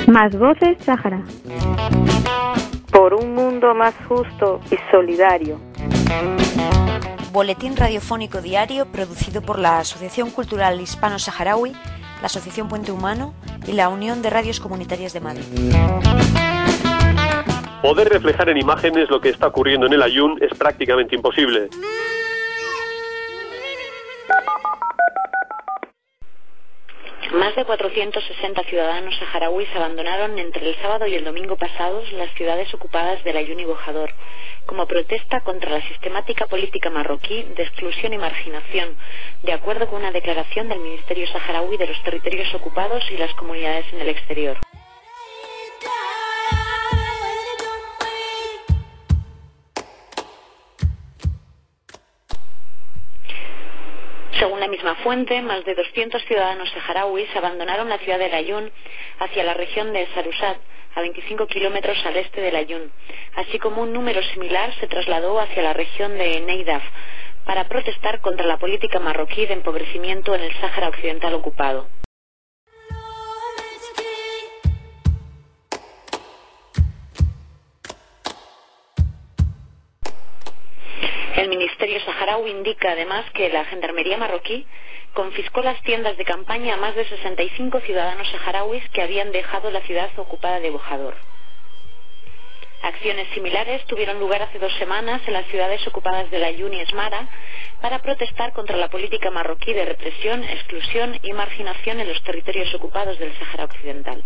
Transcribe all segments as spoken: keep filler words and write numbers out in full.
Más voces Sáhara. Por un mundo más justo y solidario. Boletín radiofónico diario producido por la Asociación Cultural Hispano-Saharaui, la Asociación Puente Humano y la Unión de Radios Comunitarias de Madrid. Poder reflejar en imágenes lo que está ocurriendo en el Aaiún es prácticamente imposible. Más de cuatrocientos sesenta ciudadanos saharauis abandonaron entre el sábado y el domingo pasados las ciudades ocupadas del Aaiún y Bojador, como protesta contra la sistemática política marroquí de exclusión y marginación, de acuerdo con una declaración del Ministerio Saharaui de los Territorios Ocupados y las Comunidades en el Exterior. Según la misma fuente, más de doscientos ciudadanos saharauis abandonaron la ciudad del Aaiún hacia la región de Sarusat, a veinticinco kilómetros al este del Aaiún, así como un número similar se trasladó hacia la región de Neidaf para protestar contra la política marroquí de empobrecimiento en el Sáhara Occidental ocupado. El Ministerio Saharaui indica además que la Gendarmería marroquí confiscó las tiendas de campaña a más de sesenta y cinco ciudadanos saharauis que habían dejado la ciudad ocupada de Bojador. Acciones similares tuvieron lugar hace dos semanas en las ciudades ocupadas del Aaiún y Esmara para protestar contra la política marroquí de represión, exclusión y marginación en los territorios ocupados del Sáhara Occidental.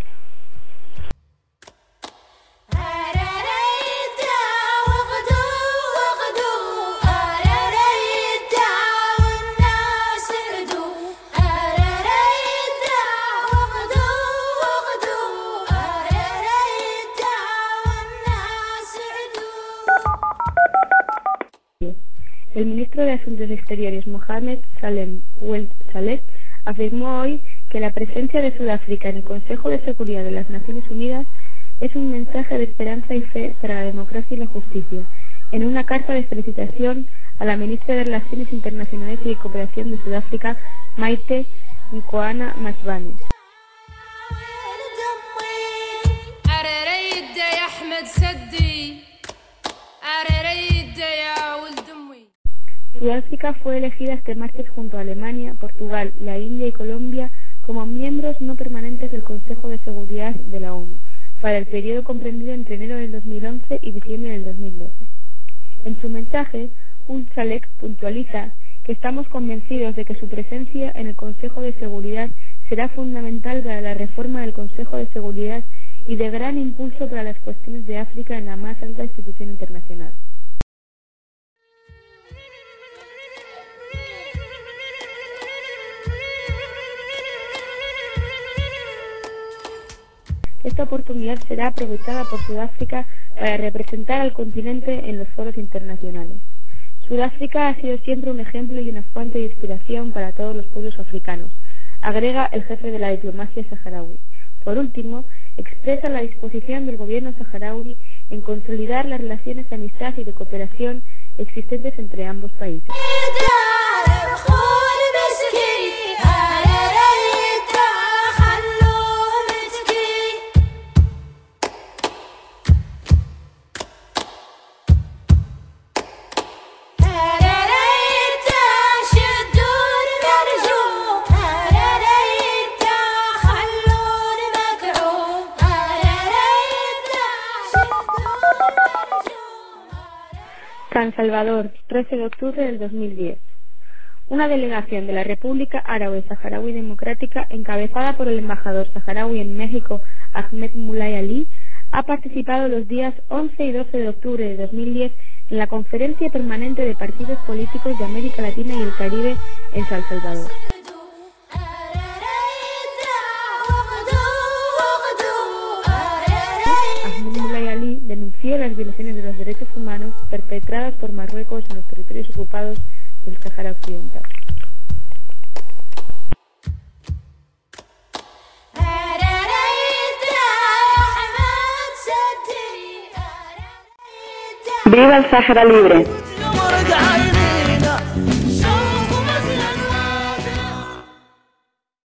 El ministro de Asuntos Exteriores, Mohamed Salem Ould Saleh, afirmó hoy que la presencia de Sudáfrica en el Consejo de Seguridad de las Naciones Unidas es un mensaje de esperanza y fe para la democracia y la justicia, en una carta de felicitación a la ministra de Relaciones Internacionales y de Cooperación de Sudáfrica, Maite Nkoana Masbane. Sudáfrica fue elegida este martes junto a Alemania, Portugal, la India y Colombia como miembros no permanentes del Consejo de Seguridad de la ONU para el periodo comprendido entre enero del dos mil once y diciembre del dos mil doce. En su mensaje, Ould Saleh puntualiza que estamos convencidos de que su presencia en el Consejo de Seguridad será fundamental para la reforma del Consejo de Seguridad y de gran impulso para las cuestiones de África en la más alta institución internacional. Esta oportunidad será aprovechada por Sudáfrica para representar al continente en los foros internacionales. Sudáfrica ha sido siempre un ejemplo y una fuente de inspiración para todos los pueblos africanos, agrega el jefe de la diplomacia saharaui. Por último, expresa la disposición del gobierno saharaui en consolidar las relaciones de amistad y de cooperación existentes entre ambos países. San Salvador, trece de octubre del dos mil diez. Una delegación de la República Árabe Saharaui Democrática, encabezada por el embajador saharaui en México, Ahmed Mulay Ali, ha participado los días once y doce de octubre de dos mil diez en la Conferencia Permanente de Partidos Políticos de América Latina y el Caribe en San Salvador. Ahmed Mulay Ali denunció las violaciones de los derechos humanos perpetradas por Marruecos en los territorios ocupados del Sáhara Occidental. ¡Viva el Sáhara libre!